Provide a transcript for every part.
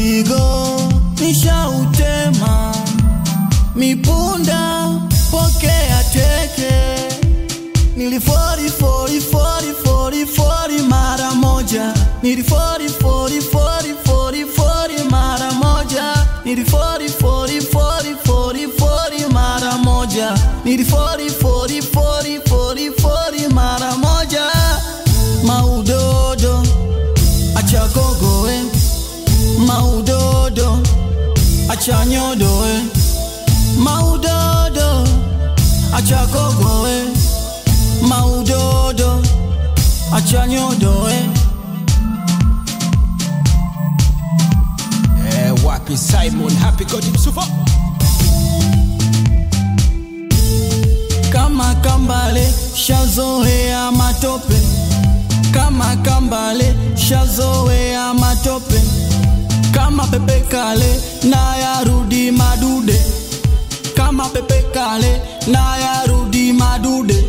Mzigo nishautema, mipunda pokea teke. Nilifori mara moja, nilifori mara moja, nilifori mara moja, nilifori mara moja. Maudodo acha gogoe, maudodo acha nyodoe, maudodo acha gogoe, maudodo acha nyodoe. Wapi Simon Happy got him super. Kama kambale shazoea matope, kama kambale shazoea matope, kama pepe kale na yarudi madude, kama pepe kale na yarudi madude.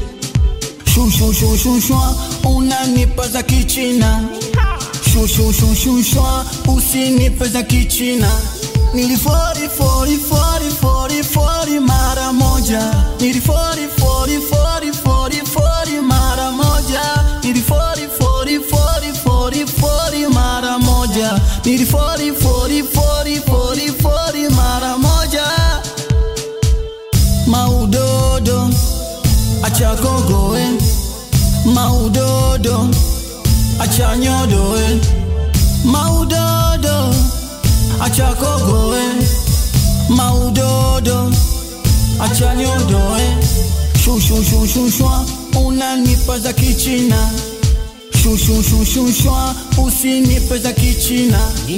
Shwa unanipa za kichina, shwa usinipe za kichina. Nilifori mara moja, nilifori mara moja, nilifori mara moja, nilifori mara moja. Maudodo acha gogoe, maudodo acha nyodoe, maudodo acha gogoe, maudodo acha nyodoe. Shwa unanipa za kichina, shwa usinipe za kichina.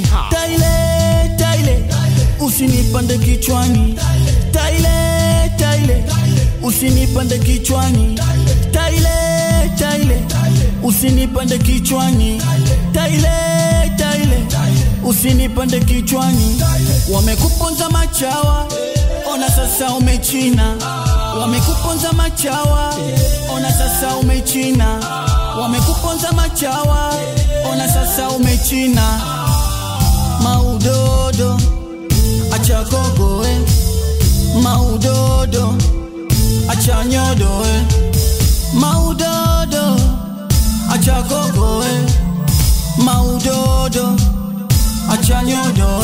Taile usinipande kichwani, taile usinipande kichwani, taile usinipande kichwani, taile usinipande kichwani. Wamekuponza machawa, ona sasa umechina. Wamekuponza machawa, ona sasa umechina. Wamekuponza machawa, ona sasa umechina. Maudodo acha gogoe, maudodo acha nyodoe, maudodo acha gogoe, maudodo acha nyodoe.